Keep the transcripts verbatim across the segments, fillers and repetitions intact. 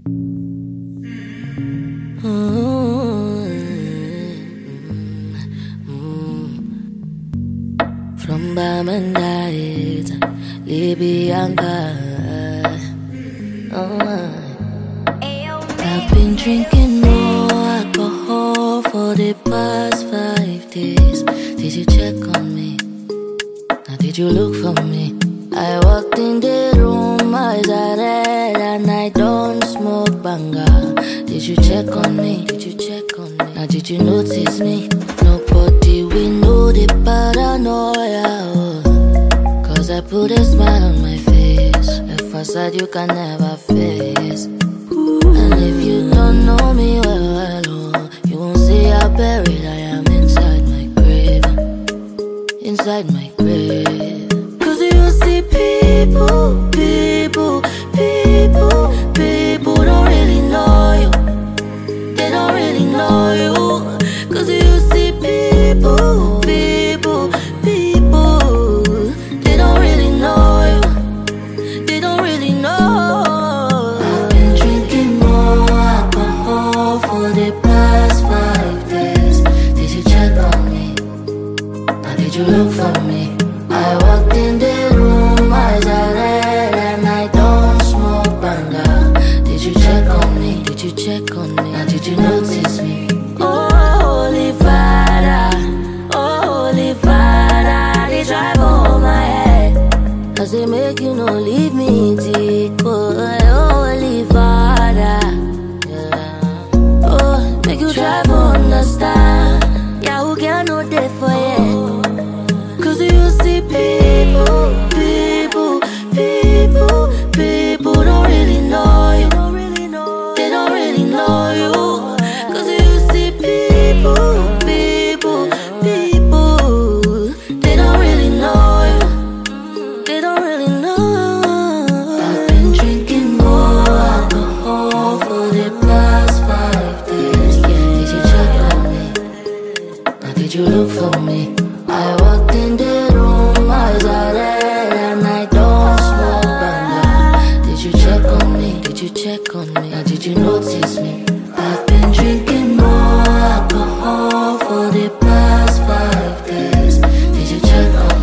From Bamandait, Libyanka. Oh, I've been drinking more alcohol for the past five days. Did you check on me? Now did you look for me? I walked in the room, eyes are red, and I don't smoke banga. Did you check on me? Did you check on me? Now did you notice me? Nobody we know the paranoia. Oh. Cause I put a smile on my face, a facade you can never face. And if you don't know me well, well oh, you won't see how buried I am inside my grave. Inside my grave. Cause you see people, people, people, people don't really know you. They don't really know you. Cause you see people, people, people, they don't really know you. They don't really know. I've been drinking more alcohol for the past five days. Did you check on me? Now did you look for me? I walked in the room, eyes are red, and I don't smoke banga. Did you check on me? Did you check on me? Now did you notice me? Oh, Holy Father, oh, Holy Father, they drive on my head. Cause they make you no leave me deep. Oh, Holy Father, yeah. Oh, make you try to understand. Yeah, who can know that for you? Cause you see people, people, people, people don't really know you. They don't really know you. Cause you see people, people, people, they don't really know you. They don't really know. I've been drinking more alcohol for the past five days. Did you check on me? Now did you look for me? I walked in the room, eyes are red, and I don't smoke banga. Did you check on me? Did you check on me? Now did you notice me? I've been drinking more alcohol for the past five days. Did you check on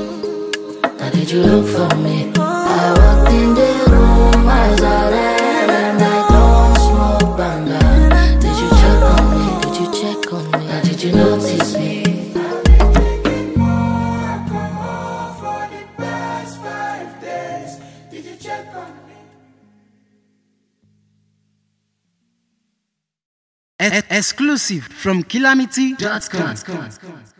me? Now did you look for me? I walked in the room, eyes are red, and I don't smoke banga. Did you check on me? Did you check on me? Now did you notice me? Exclusive from Calamity dot com.